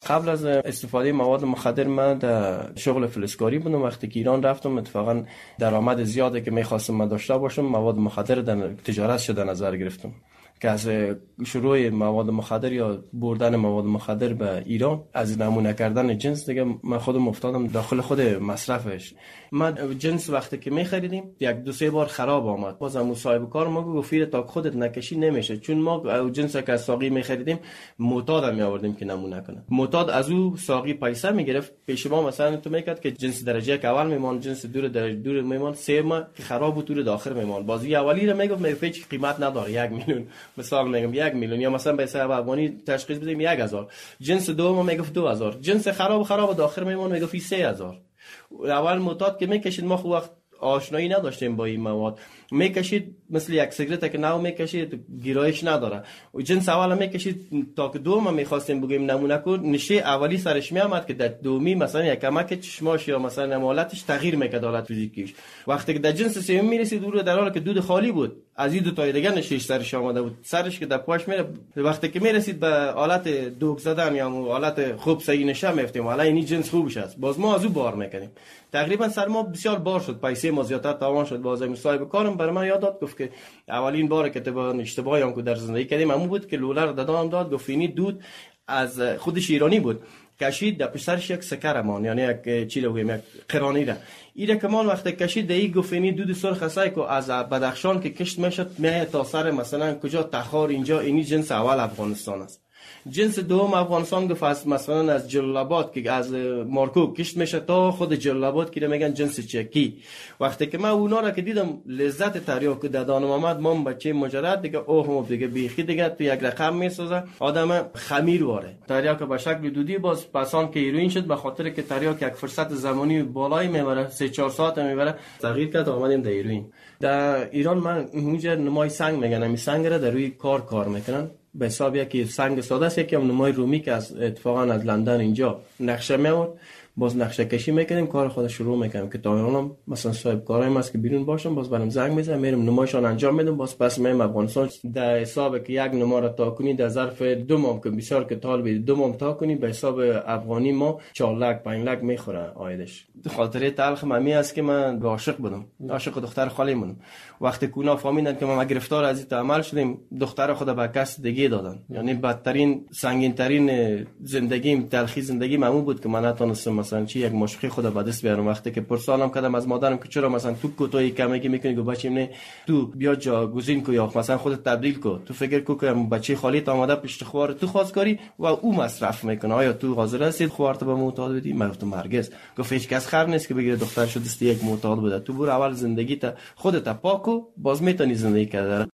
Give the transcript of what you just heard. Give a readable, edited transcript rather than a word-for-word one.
قبل از استفاده مواد مخدر من در شغل فلزکاری بودم. وقتی که ایران رفتم اتفاقا درآمد زیادی که می‌خواستم من داشته باشم، مواد مخدر در تجارت در نظر گرفتم که از شروع مواد مخدر یا بردن مواد مخدر به ایران، از نمونه کردن جنس دیگه من خودم افتادم داخل خود مصرفش. من جنس وقتی که می‌خریدیم یک دو سه بار خراب آمد، بازم صاحب کار ما گفت فیر تا خودت نکشی نمیشه، چون ما جنس که از ساقی می‌خریدیم معتاد می‌آوردیم که نمونه کنه. معتاد از او ساقی پیسه می‌گرفت، پیش ما مثلا تو میگفت که جنس درجه که اول میمان، جنس دور درجه دور میمان، سه ماه که خراب بود دور داخل میمان، بازی اولی رو میگفت هیچ قیمت نداره 1 میلیون، مثال میگم 1 میلیون، یا مثلا به حساب افغانی تشخیص بدیم 1000. جنس دوم میگفت 2000، جنس خراب داخل میمان میگفت 3000. اول معتاد که میکشید، ما خو وقت آشنایی نداشتیم با این مواد، میکشید مثل یک سیگارت که نو میکشید گیرایش نداره. و جنس اول میکشید تا که دوم میخواستیم بگیم نمونه کن، نشه اولی سرش میامد که در دومی مثلا یک کمک چشماش یا مثلا حالتش تغییر میکرد، حالت فیزیکیش. وقتی که در جنس سوم میرسید دور در حالی که دود خالی بود، از این دو تا دیگه نشش سرش آمده بود، سرش که در پاش میره، وقتی که میرسید به حالت دوگ زدن یا حالت خوب صحیح نشه میفتیم حالا این جنس خوبش است، باز ما از او بار میکنیم. تقریبا سر ما بسیار بار شد، پیسه ما زیادتر تاوان شد. بازم صاحب کارم برای من یاد داد، گفت که اولین بار که تو اشتباهی هم که در زندگی کردیم همون بود که لوله رو دادم داد، گفت اینی دود از خودش ایرانی بود، کشید در پشتش یک سکرمان، یعنی یک چی رو بگیم یک قرانی را ایره کمان وقتی کشید دایی گفت اینی دود سرخ است که از بدخشان که کشت میشد میه تا سر مثلا کجا تخار اینجا، اینی جنس اول افغانستان است. جنس دوم افغانستان گفت مثلا از جلال آباد که از مارکو کشت میشه تا خود جلال آباد که میگن جنس چکی. وقتی که من اونا را که دیدم لذت تریاک دادانم آمد، من بچه مجرد دیگه اوهم دیگه بیخی دیگه تو یک رقم میسازه، آدم خمیر واره. تریاک به شکل دودی باز پسان که هیروئین شد، به خاطر که تریاک یک فرصت زمانی بالایی میبره، 3-4 ساعت میبره، تغییر کرد آمدیم در هیروئین. در ایران من اونجا نمای سنگ میگن، همین سنگ را در روی کار میکنن به حساب یکی سنگ ساده است، یکی هم نمای رومی که از اتفاقا از لندن اینجا نقشه میاد، باز نقشه کشی میکنیم، کار خود شروع میکنیم که تا الان مثلا صاحب کارایم است که بیرون باشم، باز برام زنگ میزنم میرم نمایشان انجام میدم، باز پس میام افغانستان. در حساب که یک نما را تا کنی در ظرف 2 ماه که بسیار که طالب 2 ماه تا کنی، به حساب افغانی ما 4 لک 5 لک میخوره آیدش. خاطره تلخ ممی است که من عاشق بودم، عاشق دختر خاله بودم. وقتی کونا فهمیدن که ما گرفتار از این عمل شدیم، دختر خود به کس دیگه دادن. یعنی بدترین سنگین ترین زندگیم، تلخی زندگی معمول بود که من نتونستم مثلا چی یک مشقی خود به دست بیارم. وقتی که پرسانم کردم از مادرم که چرا مثلا تو کوتاهی کمکی میکنی، گفت بچه‌م نه، تو بیا جاگزین کو یا مثلا خودت تبدیل کو، تو فکر کو که بچه خالیت آماده پشت خوار تو خواستگاری و او مصرف میکنه، آیا تو حاضر هستی خوارت به معتاد بدی؟ من گفتم هرگز. گفت هیچ کس خر نیست که بگیره دختر شد است یک معتاد بوده، تو برو اول زندگی تا خودت پاکو باز میتونی زندگی کردن.